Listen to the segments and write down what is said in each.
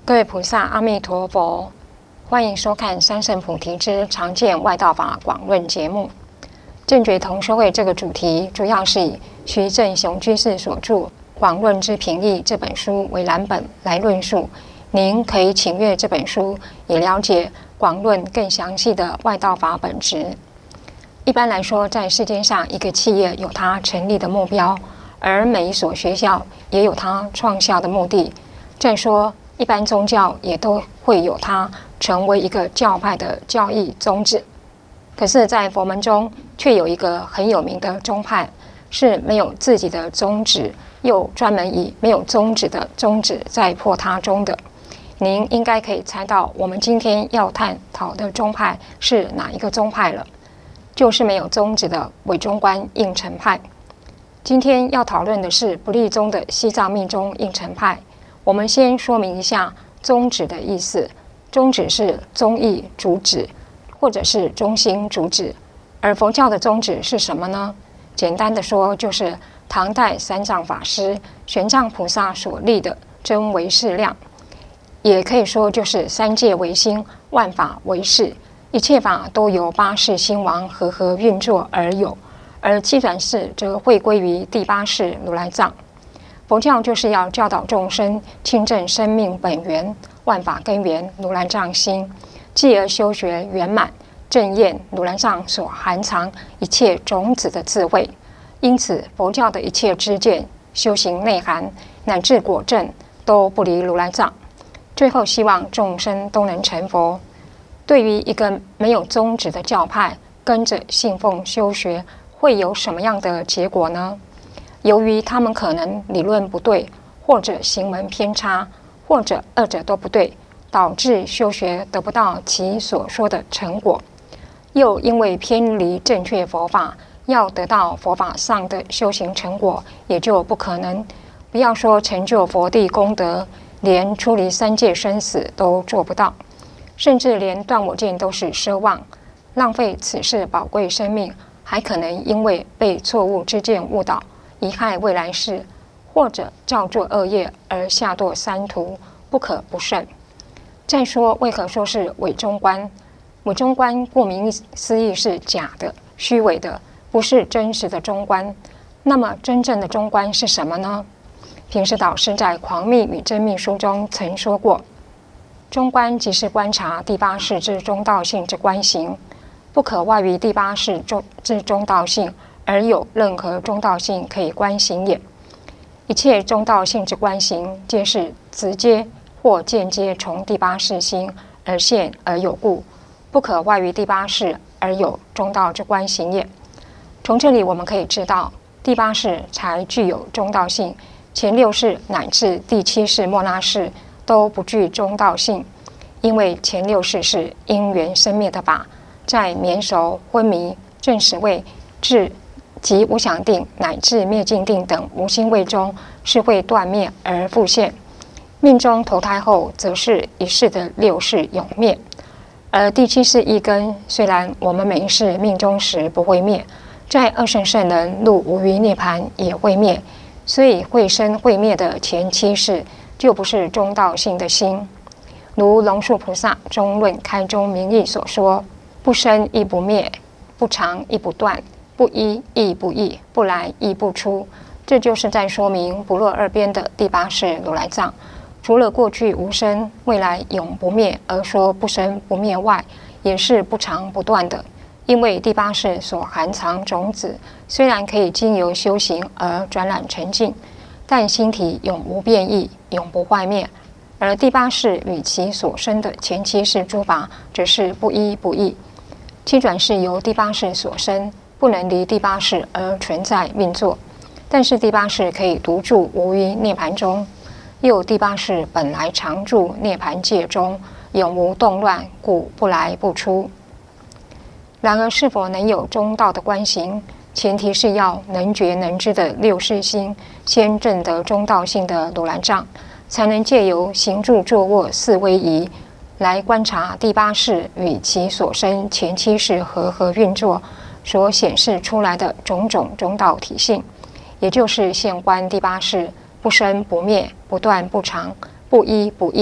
各位菩萨，阿弥陀佛！欢迎收看《三圣菩提之常见外道法广论》节目。正觉同修会这个主题，主要是以徐正雄居士所著《广论之品义》这本书为蓝本来论述。您可以请阅这本书，以了解广论更详细的外道法本质。一般来说，在世界上，一个企业有它成立的目标，而每一所学校也有它创校的目的。再说，一般宗教也都会有它成为一个教派的教义宗旨。可是，在佛门中，却有一个很有名的宗派，是没有自己的宗旨，又专门以没有宗旨的宗旨在破他宗的。您应该可以猜到，我们今天要探讨的宗派是哪一个宗派了？就是没有宗旨的伪中观应成派。今天要讨论的是不立宗的西藏密宗应成派。我们先说明一下宗旨的意思。宗旨是宗义主旨，或者是中心主旨。而佛教的宗旨是什么呢？简单的说，就是唐代三藏法师、玄奘菩萨所立的真唯识量，也可以说就是三界唯心，万法唯识，一切法都由八识心王和合运作而有，而基转识则会归于第八识如来藏。佛教就是要教导众生亲证生命本源、万法根源如来藏心，继而修学圆满正验如来藏所含藏一切种子的智慧。因此，佛教的一切知见、修行内涵乃至果证，都不离如来藏。最后，希望众生都能成佛。对于一个没有宗旨的教派，跟着信奉修学，会有什么样的结果呢？由于他们可能理论不对，或者行门偏差，或者二者都不对，导致修学得不到其所说的成果。又因为偏离正确佛法，要得到佛法上的修行成果，也就不可能。不要说成就佛地功德，连出离三界生死都做不到，甚至连断我见都是奢望，浪费此世宝贵生命，还可能因为被错误之见误导，贻害未来世，或者造作恶业而下堕三途，不可不慎。再说，为何说是伪中观？伪中观顾名思义是假的、虚伪的，不是真实的中观。那么真正的中观是什么呢？平时导师在《狂密与真密》书中曾说过，中观即是观察第八识之中道性之观行，不可外于第八识之中道性，而有任何中道性可以观行也。一切中道性之观行，皆是直接或间接从第八识心而现而有故，不可外于第八识而有中道之观行也。从这里我们可以知道，第八识才具有中道性，前六识乃至第七识末那识都不具中道性，因为前六识是因缘生灭的法，在眠熟、昏迷、正识位、至及无想定乃至灭尽定等无心位中是会断灭而复现。命中投胎后，则是一世的六识永灭。而第七识一根，虽然我们每一世命中时不会灭，在二圣圣人入无余涅盘也会灭，所以会生会灭的前七识就不是中道性的心。如龙树菩萨中论开宗明义所说，不生亦不灭，不长亦不断，不一亦不异，不来亦不出。这就是在说明不落二边的第八识如来藏，除了过去无生、未来永不灭而说不生不灭外，也是不长不断的。因为第八识所含藏种子，虽然可以经由修行而转染成净，但心体永无变异，永不坏灭。而第八识与其所生的前七识诸法，则是不一不异。七转是由第八识所生，不能离第八识而存在运作，但是第八识可以独住无于涅盘中，又第八识本来常住涅盘界中，永无动乱，故不来不出。然而，是否能有中道的观行，前提是要能觉能知的六识心先证得中道性的如来藏，才能借由行住坐卧四威仪来观察第八识与其所生前七识和合运作所显示出来的种种中道体性，也就是现观第八识不生不灭、不断不长、不一不异、不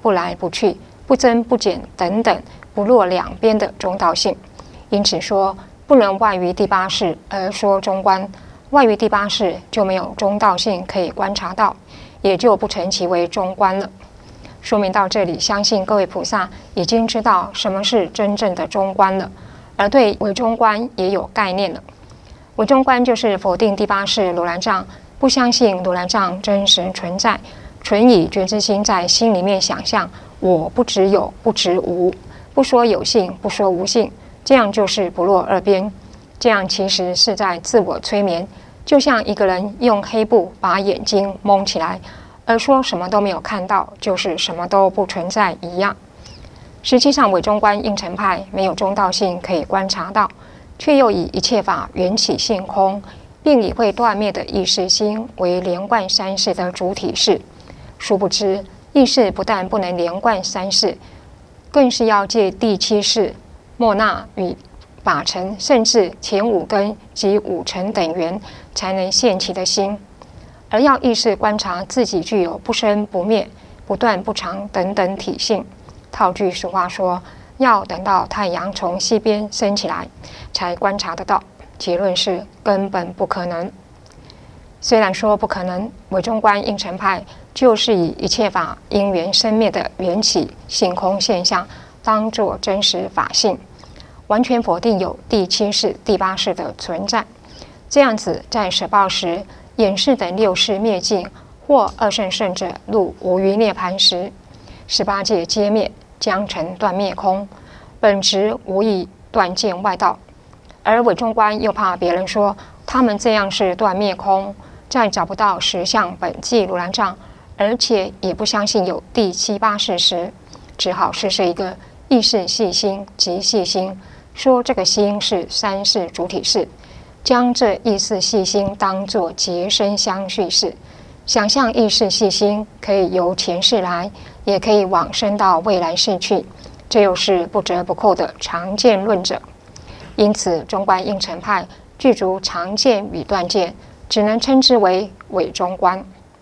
不来不去、不增不减等等不落两边的中道性。因此说不能外于第八识而说中观，外于第八识就没有中道性可以观察到，也就不成其为中观了。说明到这里，相信各位菩萨已经知道什么是真正的中观了，而对伪中观也有概念了。伪中观就是否定第八识如来藏，不相信如来藏真实存在，纯以觉知心在心里面想象我不只有不只无，不说有性不说无性，这样就是不落二边。这样其实是在自我催眠，就像一个人用黑布把眼睛蒙起来，而说什么都没有看到，就是什么都不存在一样。实际上伪中观应成派没有中道性可以观察到，却又以一切法缘起性空，并以会断灭的意识心为连贯三世的主体事。殊不知意识不但不能连贯三世，更是要借第七识末那与法尘，甚至前五根及五尘等缘才能现起的心。而要意识观察自己具有不生不灭、不断不长等等体性，套句俗话说，要等到太阳从西边升起来才观察得到，结论是根本不可能。虽然说不可能，伪中观应成派就是以一切法因缘生灭的缘起性空现象当作真实法性，完全否定有第七识、第八识的存在。这样子在舍报时，眼识等六识灭尽，或二圣圣者入无余涅盘时，18界皆灭，将成断灭空，本质无以断见外道。而伪中观又怕别人说他们这样是断灭空，在找不到实相本寂如来藏，而且也不相信有第七八识时，只好试一个意识细心及细心，说这个心是三世主体事，将这意识细心当作结生相续事，想象意识细心可以由前世来，也可以往生到未来世去，这又是不折不扣的常见论者。因此中观应成派具足常见与断见，只能称之为伪中观。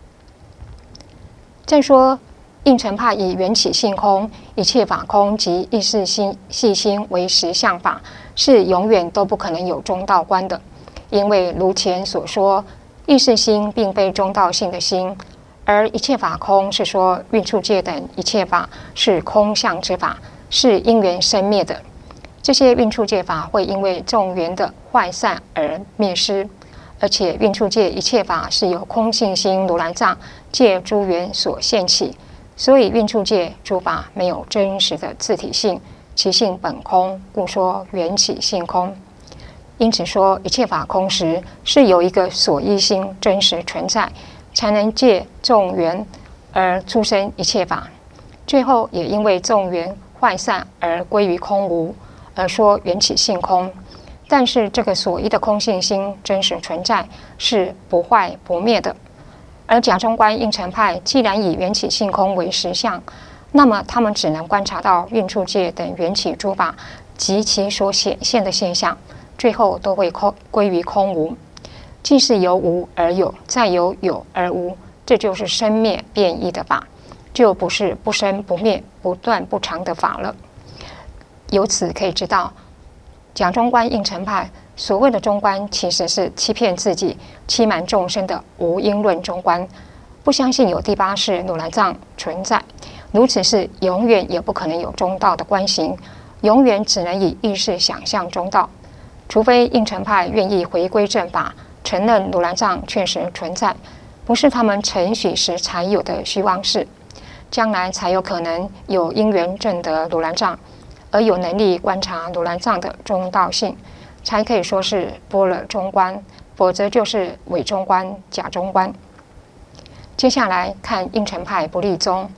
再说应成派以缘起性空、一切法空及意识细心为实相法，是永远都不可能有中道观的。因为如前所说，意识心并非中道性的心，而一切法空是说运处界等一切法是空相之法，是因缘生灭的。这些运处界法会因为众缘的坏散而灭失，而且运处界一切法是由空性心如来藏借诸缘所现起，所以运处界诸法没有真实的自体性，其性本空，故说缘起性空。因此说一切法空时，是有一个所依心真实存在，才能借众缘而出生一切法，最后也因为众缘坏散而归于空无，而说缘起性空。但是这个所依的空性心真实存在，是不坏不灭的。而假中观应成派既然以缘起性空为实相，那么他们只能观察到运处界等缘起诸法及其所显现的现象，最后都会归于空无。既是由无而有，再由有而无，这就是生灭变异的法，就不是不生不灭、不断不长的法了。由此可以知道，假中观应成派所谓的中观，其实是欺骗自己、欺瞒众生的无因论中观，不相信有第八识如来藏存在，如此是永远也不可能有中道的观行，永远只能以意识想象中道。除非应成派愿意回归正法，承认如来藏确实存在，不是他们承许时才有的虚妄事，将来才有可能有因缘证得如来藏，而有能力观察如来藏的中道性，才可以说是般若中观，否则就是伪中观、假中观。接下来看应成派不立宗。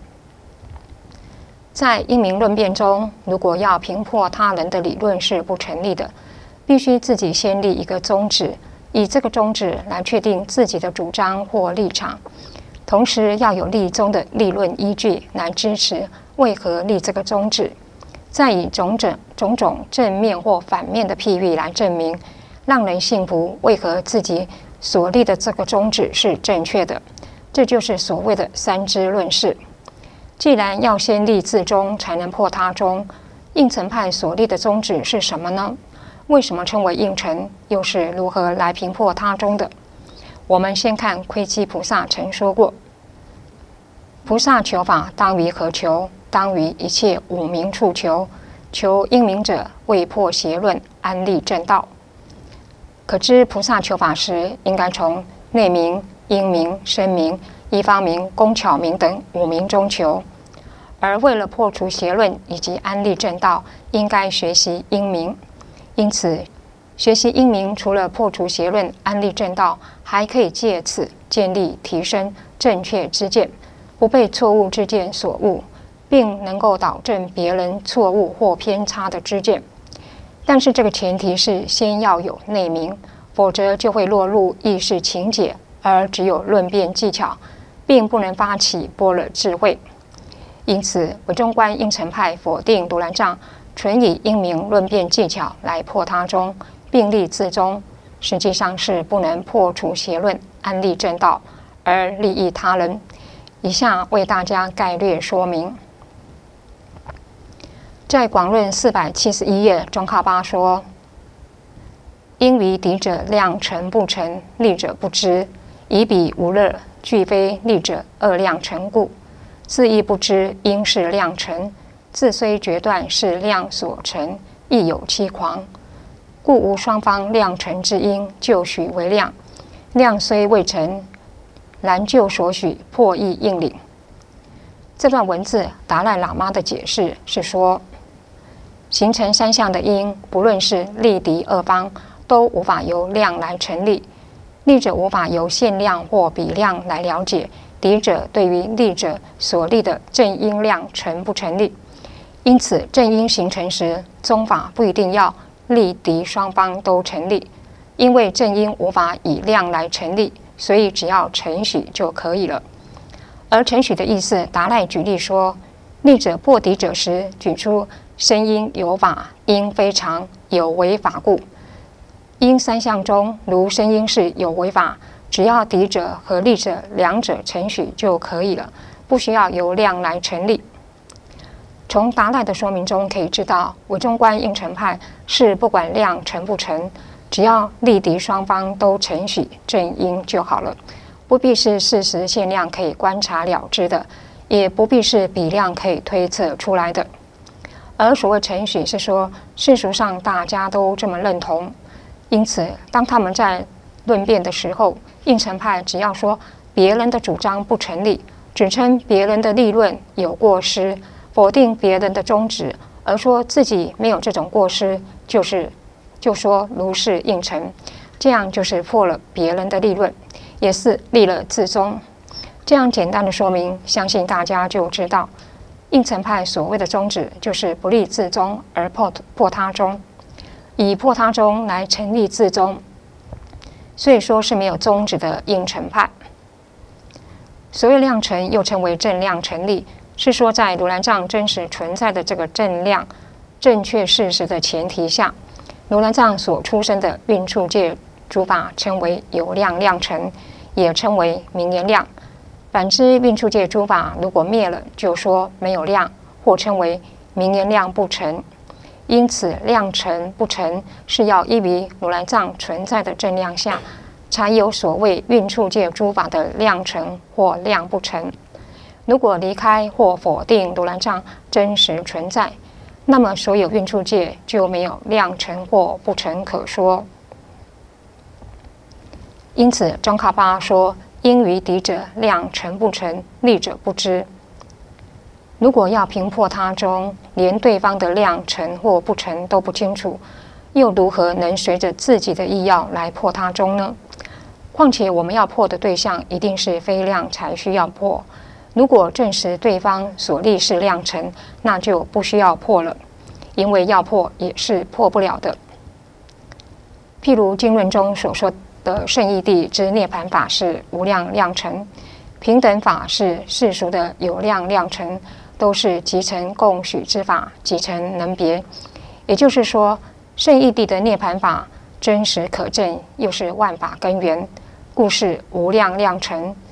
在因明论辩中，如果要评破他人的理论是不成立的，必须自己先立一个宗旨，以这个宗旨来确定自己的主张或立场，同时要有立宗的立论依据来支持为何立这个宗旨，再以种种正面或反面的譬喻来证明，让人信服为何自己所立的这个宗旨是正确的。这就是所谓的三支论事。 既然要先立自宗才能破他宗，应成派所立的宗旨是什么呢？为什么称为应成？又是如何来平破他宗的？我们先看窥基菩萨曾说过：菩萨求法当于何求？当于一切五明处求。求因明者，为破邪论，安立正道。可知菩萨求法时，应该从内明、因明、声明、依方明、工巧明等五明中求。而为了破除邪论以及安立正道，应该学习因明。因此，学习因明除了破除邪论、安立正道，还可以借此建立、提升正确知见，不被错误知见所误，并能够导正别人错误或偏差的知见。但是这个前提是先要有内明，否则就会落入意识情解，而只有论辩技巧，并不能发起般若智慧。因此，唯中观应成派否定如来藏纯以因明论辩技巧来破他宗，并立自宗，实际上是不能破除邪论，安立正道，而利益他人。以下为大家概略说明。在广论471页中靠八说：因于敌者量成不成，利者不知，以彼无乐，俱非利者恶量成故。自亦不知因是量成，自虽决断是量所成，亦有欺狂。故无双方量成之因，就许为量。量虽未成，然就所许破亦应领。这段文字达赖喇嘛的解释是说，形成三项的因，不论是利敌二方，都无法由量来成立。利者无法由现量或比量来了解，敌者对于利者所立的正因量成不成立。因此，正因形成时，宗法不一定要利敌双方都成立，因为正因无法以量来成立，所以只要承许就可以了。而承许的意思，达赖举例说，利者破敌者时，举出生因有法，因非常，有为法故。因三项中，如生因是有为法，只要敌者和利者两者承许就可以了，不需要由量来成立。从达赖的说明中可以知道，唯中观应成派是不管量成不成，只要利敌双方都承许正因就好了，不必是事实现量可以观察了知的，也不必是比量可以推测出来的。而所谓承许是说，世俗上大家都这么认同，因此当他们在论辩的时候，应成派只要说别人的主张不成立，只称别人的立论有过失，否定别人的宗旨，而说自己没有这种过失，就说如是应成，这样就是破了别人的立论，也是立了自宗。这样简单的说明，相信大家就知道，应成派所谓的宗旨就是不立自宗而破他宗，以破他宗来成立自宗，所以说是没有宗旨的应成派。所谓量成，又称为正量成立，是说在如来藏真实存在的这个正量正确事实的前提下，如来藏所出生的运处界诸法称为有量量成，也称为名言量。反之，运处界诸法如果灭了，就说没有量，或称为名言量不成。因此，量成不成是要依于如来藏存在的正量下，才有所谓运处界诸法的量成或量不成。如果离开或否定如来藏真实存在，那么所有运处界就没有量成或不成可说。因此，宗喀巴说：因于敌者量成不成，利者不知。如果要平破他宗，连对方的量成或不成都不清楚，又如何能随着自己的意要来破他宗呢？况且我们要破的对象一定是非量才需要破。如果证实对方所立是量成，那就不需要破了，因为要破也是破不了的。譬如经论中所说的圣义谛之涅盘法是无量量成，平等法是世俗的有量量成，都是即成共许之法，即成能别。也就是说，圣义谛的涅盘法真实可证，又是万法根源，故是无量量成。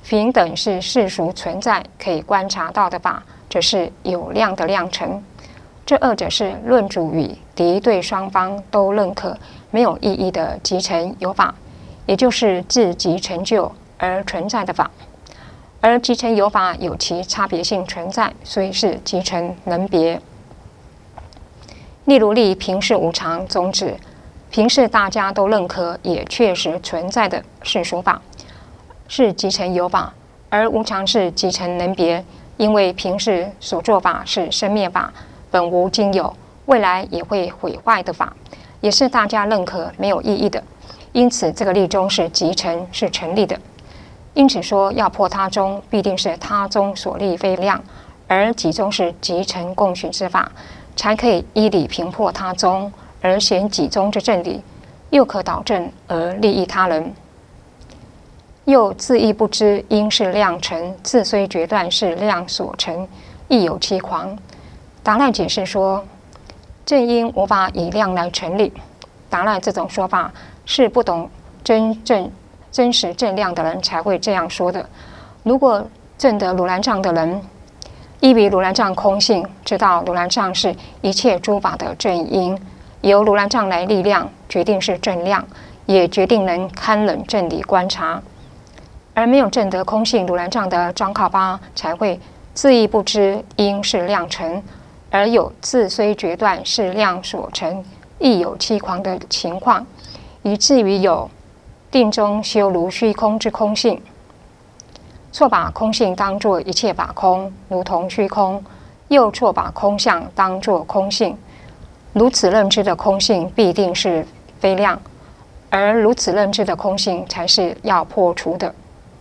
平等是世俗存在可以观察到的法，则是有量的量成。这二者是论主与敌对双方都认可没有意义的即成有法，也就是自即成就而存在的法。而即成有法有其差别性存在，所以是即成能别。例如立平事无常宗旨，平事大家都认可也确实存在的世俗法，是即成有法；而无常是即成能别，因为平事所作法是生灭法，本无今有，未来也会毁坏的法，也是大家认可没有意义的。因此，这个立中是即成，是成立的。因此说，要破他中，必定是他中所立非量，而己中是即成共许之法，才可以依理平破他中，而显己中之正理，又可导正而利益他人。又自亦不知因是量成，自虽决断是量所成，亦有其狂。达赖解释说，正因无法以量来成立。达赖这种说法是不懂真实正量的人才会这样说的。如果证得如来藏的人，依于如来藏空性，知道如来藏是一切诸法的正因，由如来藏来力量，决定是正量，也决定能堪忍正理观察。而没有证得空性如来藏的张靠巴，才会自亦不知因是量成，而有自虽决断是量所成，亦有欺狂的情况，以至于有定中修如虚空之空性，错把空性当作一切法空，如同虚空；又错把空相当作空性。如此认知的空性必定是非量，而如此认知的空性才是要破除的。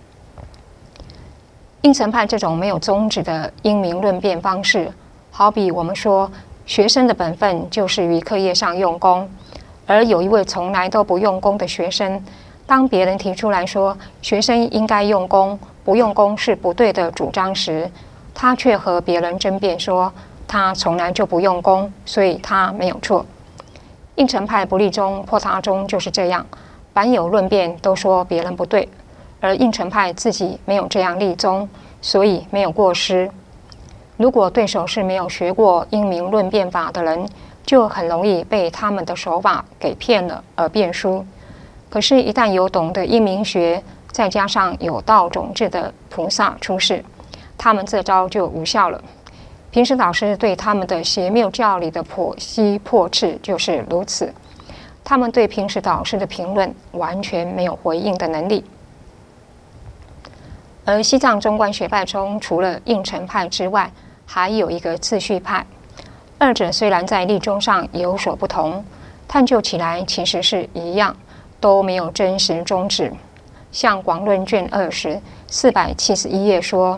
应成派这种没有宗旨的因明论辩方式，好比我们说，学生的本分就是于课业上用功，而有一位从来都不用功的学生，当别人提出来说学生应该用功，不用功是不对的主张时，他却和别人争辩说他从来就不用功，所以他没有错。应成派不立中破他中就是这样，凡有论辩都说别人不对，而应成派自己没有这样立中，所以没有过失。如果对手是没有学过因明论辩法的人，就很容易被他们的手法给骗了而辩输。可是，一旦有懂得因明学，再加上有道种智的菩萨出世，他们这招就无效了。平时导师对他们的邪谬教理的剖析破斥就是如此。他们对平时导师的评论完全没有回应的能力。而西藏中观学派中，除了应成派之外，还有一个次序派。二者虽然在立中上有所不同，探究起来其实是一样，都没有真实宗旨。像广论卷20 471页说：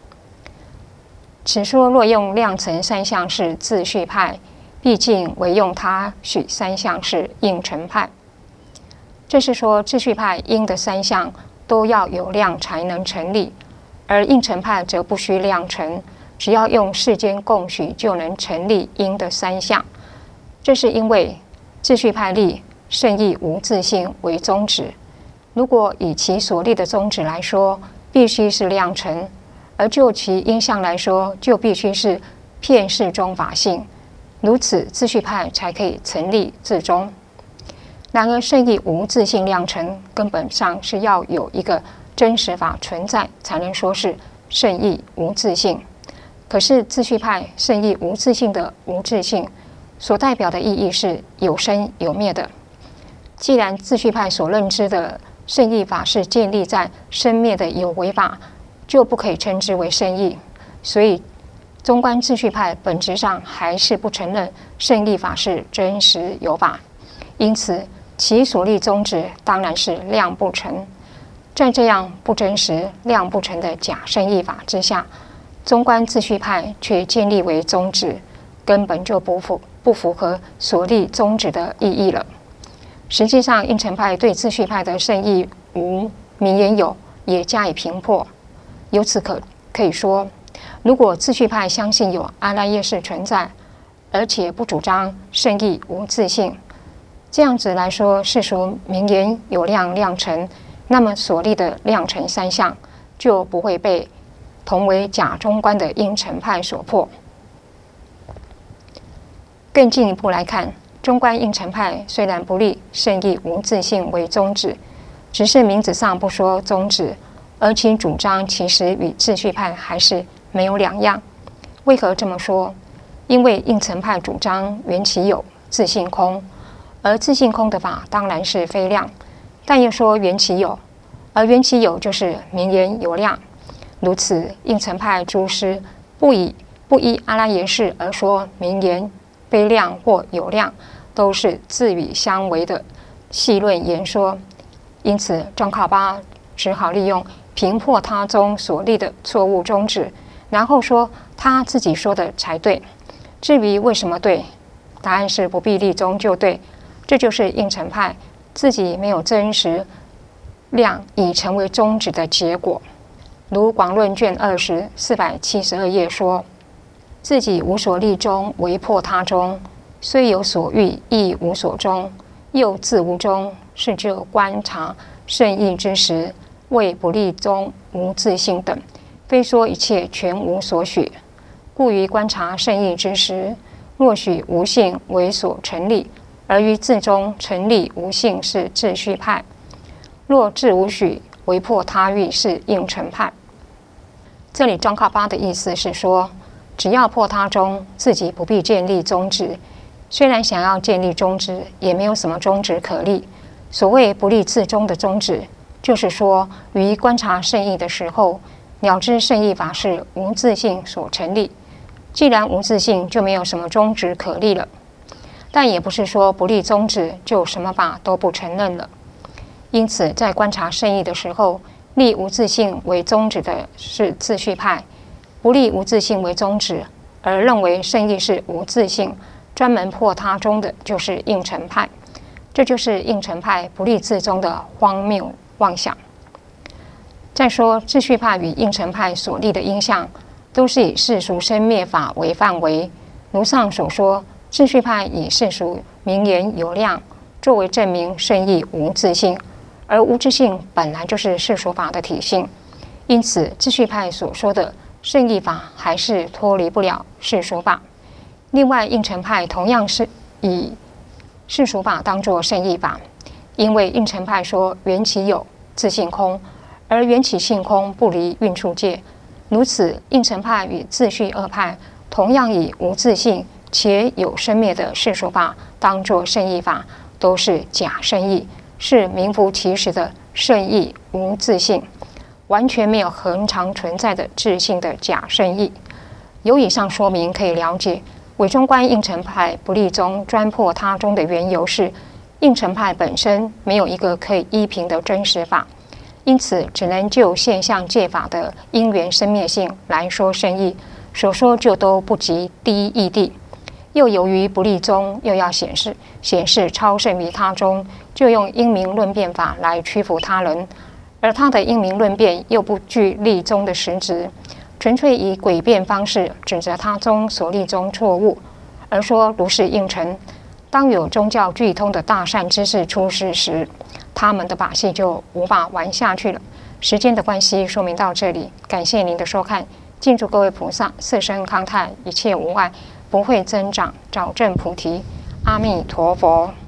此说若用量成三相是自序派，毕竟唯用他许三相是应成派。这是说自序派应的三相都要有量才能成立，而应成派则不需量成，只要用世间共许就能成立应的三相。这是因为自序派立圣意无自性为宗旨，如果以其所立的宗旨来说，必须是量成，而就其因相来说，就必须是片世中法性，如此自序派才可以成立自宗。然而圣意无自性量成，根本上是要有一个真实法存在，才能说是圣意无自性。可是自序派圣意无自性的无自性，所代表的意义是有生有灭的。既然自序派所认知的圣意法是建立在生灭的有为法，就不可以称之为圣意。所以中观自序派本质上还是不承认圣意法是真实有法，因此其所立宗旨当然是量不成。在这样不真实、量不成的假圣意法之下，中观自序派却建立为宗旨，根本就不符合所立宗旨的意义了。实际上，应成派对自序派的圣意无、名言有也加以评破。由此可以说，如果自序派相信有阿赖耶识存在，而且不主张圣意无自性，这样子来说，世俗名言有量量成，那么所立的量成三相， 就不会被同为假中观的应成派所迫。更进一步来看，中观应成派虽然不立圣意无自性为宗旨，只是名字上不说宗旨，而其主张其实与秩序派还是没有两样。为何这么说？因为应成派主张缘起有，自性空，而自性空的法当然是非量，但又说缘起有，而缘起有就是名言有量。如此，应成派诸师不依阿拉耶识而说名言非量或有量，都是自语相违的细论言说。因此，宗喀巴只好利用平破他宗所立的错误宗旨，然后说他自己说的才对。至于为什么对，答案是不必立宗就对。这就是应成派自己没有真实量已成为宗旨的结果。如广论卷20 472页说，自己无所立宗，为破他宗，虽有所欲，亦无所终，又自无终，是就观察圣意之时，谓不立宗无自性等，非说一切全无所许。故于观察圣意之时，若许无性为所成立，而于自中成立无性是秩序派；若自无许为破他欲是应成派。这里宗喀巴的意思是说，只要破他宗，自己不必建立宗旨。虽然想要建立宗旨，也没有什么宗旨可立。所谓不立自宗的宗旨，就是说于观察圣意的时候，了知圣意法是无自性所成立。既然无自性，就没有什么宗旨可立了。但也不是说不立宗旨就什么法都不承认了。因此，在观察圣意的时候，立无自性为宗旨的是秩序派，不立无自性为宗旨而认为圣意是无自性，专门破他宗的就是应成派。这就是应成派不立自宗的荒谬妄想。再说，秩序派与应成派所立的因相，都是以世俗生灭法为范围。如上所说，秩序派以世俗名言有量作为证明圣意无自性，而无自性本来就是世俗法的体性，因此秩序派所说的圣意法还是脱离不了世俗法。另外，应成派同样是以世俗法当作圣意法，因为应成派说缘起有，自性空，而缘起性空不离蕴处界。如此，应成派与秩序二派同样以无自性且有生灭的世俗法当作圣意法，都是假圣意，是名副其实的圣意无自性，完全没有恒常存在的自性的假圣意。由以上说明可以了解，伪中观应成派不立宗专破他宗的缘由是，应成派本身没有一个可以依凭的真实法，因此只能就现象界法的因缘生灭性来说圣意，所说就都不及第一义谛。又由于不立宗，又要显示超胜于他宗，就用因明论辩法来屈服他人，而他的因明论辩又不具立宗的实质，纯粹以诡辩方式指责他宗所立宗错误，而说如是应成。当有宗教俱通的大善之士出世时，他们的把戏就无法玩下去了。时间的关系，说明到这里，感谢您的收看，敬祝各位菩萨色身康泰，一切无碍，不会增长，早证菩提。阿弥陀佛。